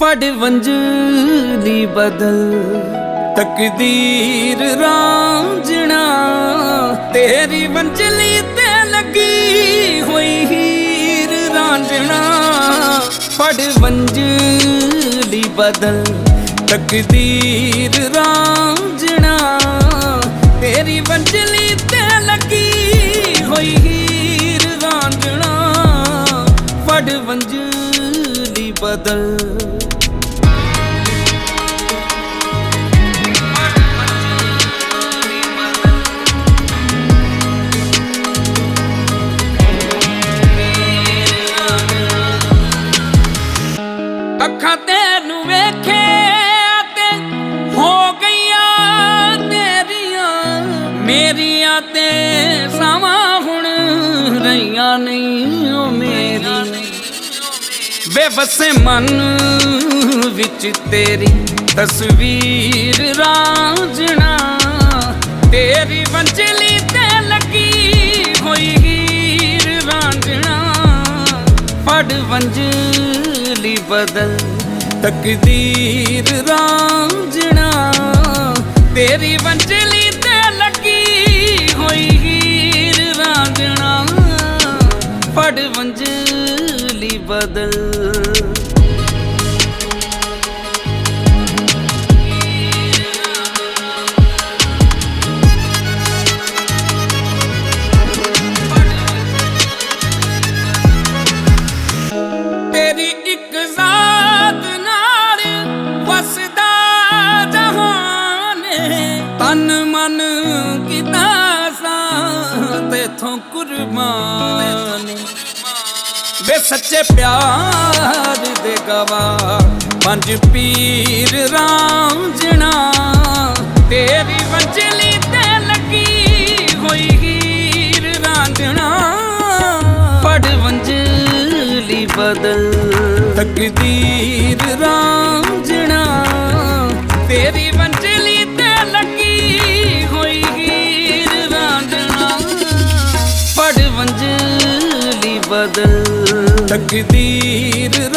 फड़ वंजली बदल तकदीर रांझना तेरी वंजली ते लगी हुई हीर रांझना। फड़ वंजली बदल तकदीर रांझना तेरी वंजली ते लगी हुई हीर रांझना। फड़ वंजली बदल ਅੱਖਾਂ ਤੈਨੂੰ ਵੇਖੇ ਤੇ ਹੋ ਗਈਆਂ ਤੇਰੀਆਂ, ਮੇਰੀਆਂ ਤੇ ਸਾਵਾਂ ਹੁਣ ਰਹੀਆਂ ਨਹੀਂ ਓ ਮੇਰੀਆਂ। ਵੇ ਵਸੇ ਮਨ ਵਿੱਚ ਤੇਰੀ ਤਸਵੀਰ ਰਾਂਝਣਾ ਤੇਰੀ ਵੰਝਲੀ ਤੇ ਲੱਗੀ ਹੋਈ ਹੀਰ ਰਾਂਝਣਾ। ਫੜ ਵੰਝਲੀ बदल तकदीर रांझना तेरी वंजली ते लगी हुई हीर रांझना। फड़ वंजली बदल तेरी एक ज़ात नाल वसदा जहान तन मन किता सा तेथों कुर्बान। वे सच्चे प्यार दे गवाह पंज पीर रांझना तेरी वंजली ते लगी हुई हीर रांझना। फड़ वंजली बदल तकदीर रांझना तेरी वंजली ते लगी हुई हीर रांझना। फड़ वंजली बदल तकदीर